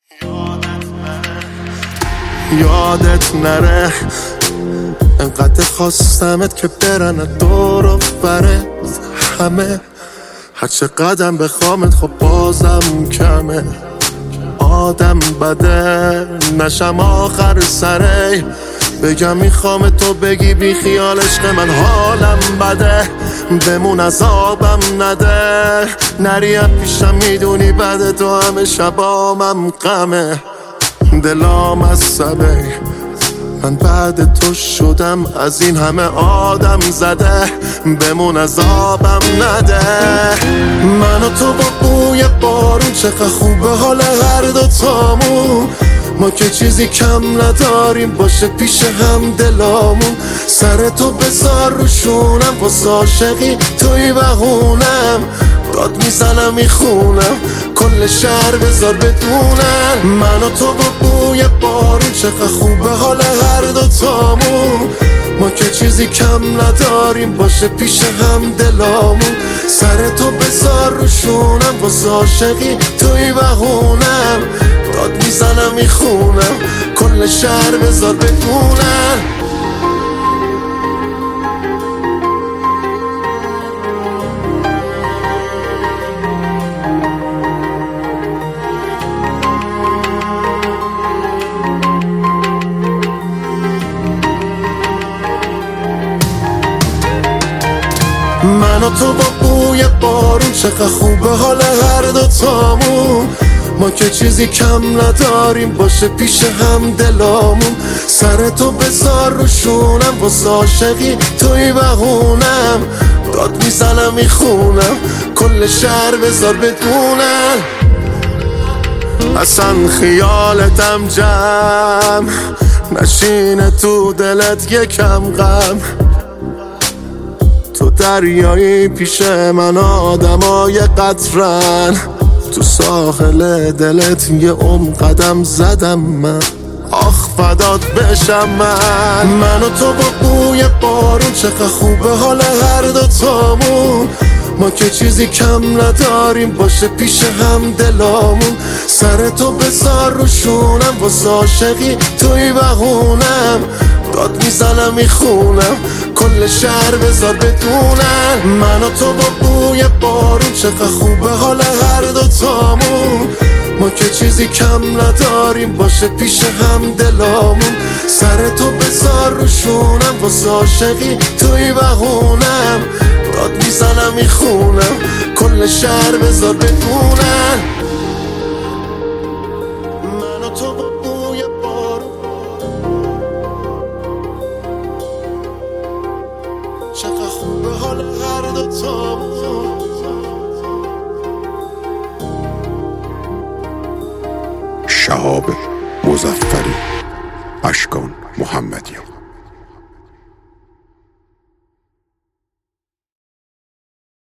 یادت نره انقدر خواستمت که برن دور و بره همه، هرچه قدم بخوامت خب بازم کمه. آدم بده نشم آخر سره، بگم میخوام تو بگی بی خیال عشق من حالم بده، بمون عذابم نده، نریم پیشم میدونی بده، تو همه شبامم غمه، دلام از سبه من بعد تو شدم از این همه آدم زده، بمون عذابم نده. من و تو با بوی بارون چقدر خوبه حال هر دوتامون، ما که چیزی کم نداریم باشه پیش هم دلامون، سر تو بذار روشونم واسه عاشقی توی بهونم، داد میزنم میخونم کل شهر بذار بدونن، من و تو با بوی بارون چقدر خوبه حال هر دوتامون، ما که چیزی کم نداریم باشه پیش هم دلامون، سر تو بذار روشونم واسه عاشقی توی بهونم، داد میزنم میخونم کل شهر بذار بدونن. من و تو با بوی بارون چقدر خوبه حال هر دوتامون، ما که چیزی کم نداریم باشه پیش هم دلامون، سر تو بذار روشونم واسه عاشقی توی بهونم، داد میزنم میخونم کل شهر بذار بدونن. اصلا خیالتم جمع نشینه تو دلت یکم غم، تو دریایی پیش من آدمای قطرن، تو ساحل دلت یه قدم زدم من، آخ فدات بشم من و تو با بوی بارون چقدر خوبه حال هر دوتامون، ما که چیزی کم نداریم باشه پیش هم دلامون، سر تو بذار روشونم واسه عاشقی توی بهونم، داد میزنم میخونم کل شهر بذار بدونن، من و تو با بوی بارون چقدر خوبه حال هر دوتامون، ما که چیزی کم نداریم باشه پیش هم دلامون، سر تو بذار روشونم واسه عاشقی توی بهونم، داد میزنم میخونم کل شهر بذار بدونن. من و تو با بوی بارون چقدر خوبه حال هر دوتامون. شهاب مظفری، اشکان محمدی.